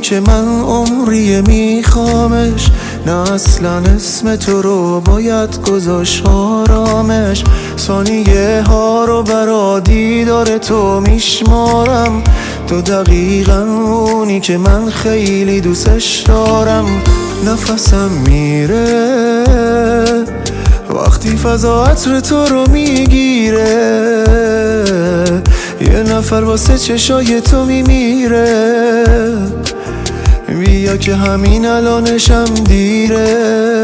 که من عمری میخوامش، نه اصلا اسم تو رو باید گذاشت آرامش. ثانیه ها رو برا دیدار تو میشمارم، تو دقیقا اونی که من خیلی دوستش دارم. نفسم میره وقتی فضا عطر تو رو میگیره، یه نفر واسه چشای تو میمیره. بیا که همین الانشم دیره.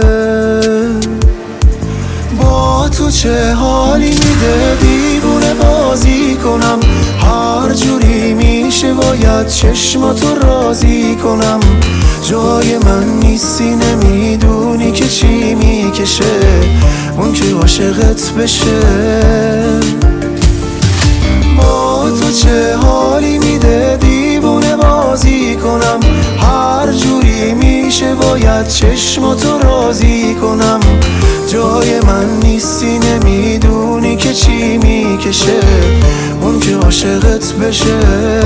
با تو چه حالی میده دیوونه بازی کنم، هر جوری میشه باید چشماتو راضی کنم. جای من نیستی نمیدونی که چی میکشه اون که عاشقت بشه. با تو چه حالی میده دیوونه بازی کنم، هر جوری میشه باید چشماتو راضی کنم. جای من نیستی نمیدونی که چی میکشه اون که عاشقت بشه.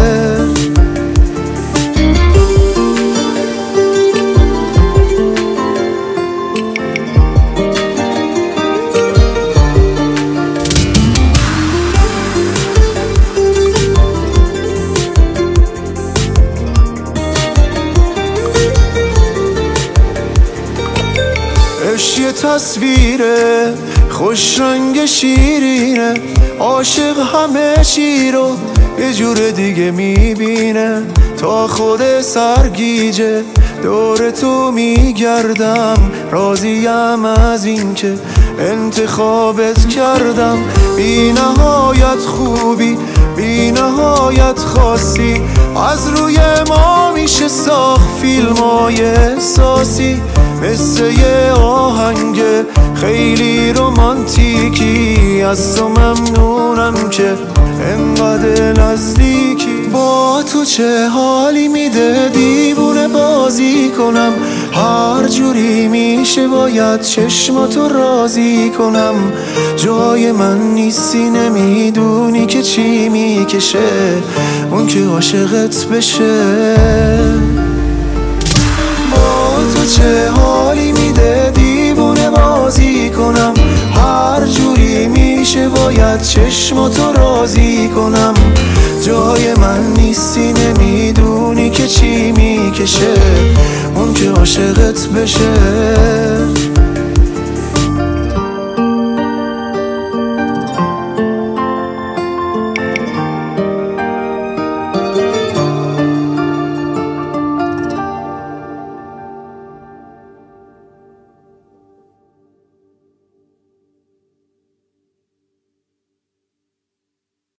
یه تصویره خوش رنگ شیرینه، عاشق همه چی رو یه جور دیگه میبینه. تا خود سرگیجه دور تو میگردم، راضیم از این که انتخابت کردم. بی نهایت خوبی بی نهایت خاصی، از روی ما میشه ساخت فیلمای احساسی. مثل یه آهنگ خیلی رومانتیکی، از تو ممنونم که انقدر نزدیکی. با تو چه حالی میده دیوونه بازی کنم، هر جوری میشه باید چشماتو راضی کنم. جای من نیستی نمیدونی که چی میکشه اون که عاشقت بشه. تو چه حالی میده دیوونه بازی کنم، هر جوری میشه باید چشماتو راضی کنم. جای من نیستی نمیدونی که چی میکشه اون که عاشقت بشه.